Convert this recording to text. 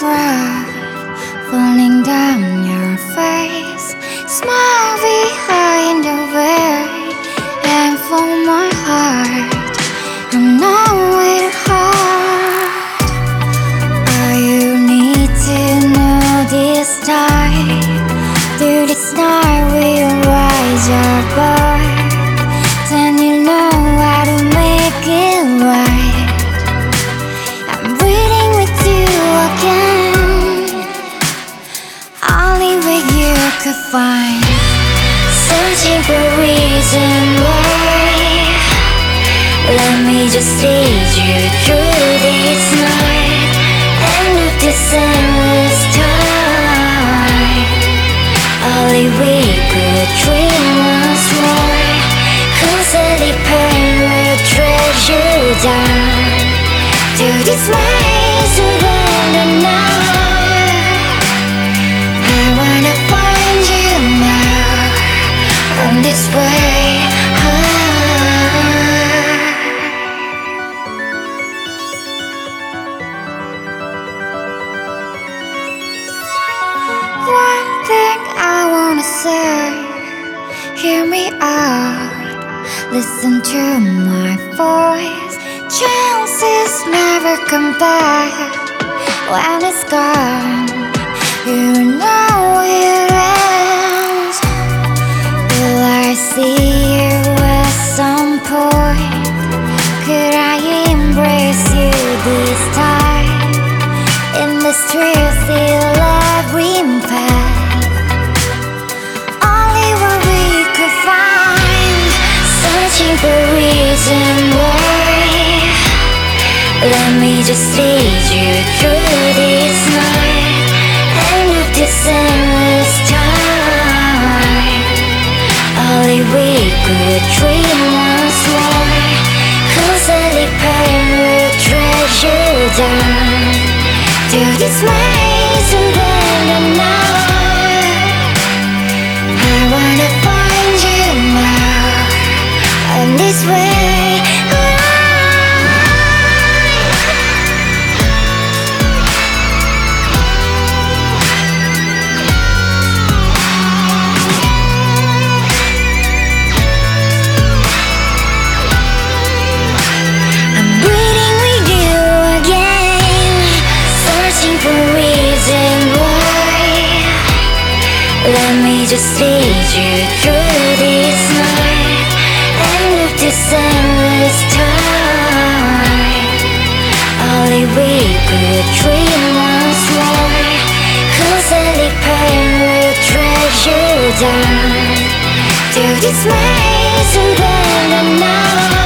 drops falling down your face. Smile behind the veil, and for my heart, I'm nowhere to hide. All you need to know this time, through this night we'll rise above. Then you know how to make it right. I'm waiting with you again, only where you could find. Searching for reason why. Let me just lead you through this night, end of this endless time. Only we could dream once more, constantly pain will drag you down to this maze within the night. I wanna find you now, on this way. One thing I wanna say, hear me out, listen to my voice. Chances never come back. When it's gone, you know it ends. Will I see you at some point? Could I embrace you this time? In the streets, still every path, only what we could find. Searching for reason why. Let me just lead you through this night, end of this endless time. Only we could dream once more, constantly pain will drag you down to this maze within the night. I wanna find you now, on this way. Let me just lead you through this night, end of this endless time. Only we could dream once more, constantly pain will drag you down to this maze within the night.